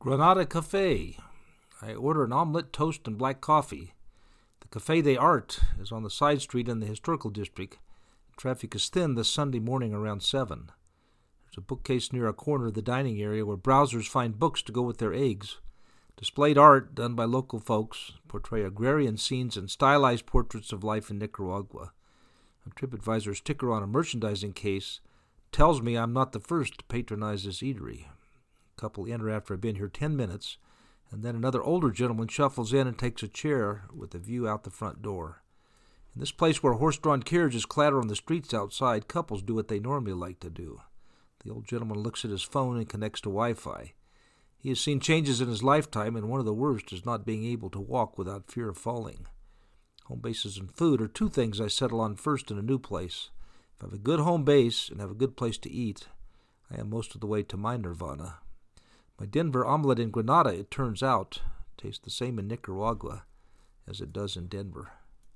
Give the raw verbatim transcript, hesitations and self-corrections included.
Granada Cafe. I order an omelet, toast, and black coffee. The Café de Art is on the side street in the historical district. Traffic is thin this Sunday morning around seven. There's a bookcase near a corner of the dining area where browsers find books to go with their eggs. Displayed art, done by local folks, portray agrarian scenes and stylized portraits of life in Nicaragua. A TripAdvisor sticker on a merchandising case tells me I'm not the first to patronize this eatery. A couple enter after I've been here ten minutes, and then another older gentleman shuffles in and takes a chair with a view out the front door. In this place where horse-drawn carriages clatter on the streets outside, couples do what they normally like to do. The old gentleman looks at his phone and connects to Wi-Fi. He has seen changes in his lifetime, and one of the worst is not being able to walk without fear of falling. Home bases and food are two things I settle on first in a new place. If I have a good home base and have a good place to eat, I am most of the way to my nirvana. My Denver omelet in Granada, it turns out, tastes the same in Nicaragua as it does in Denver.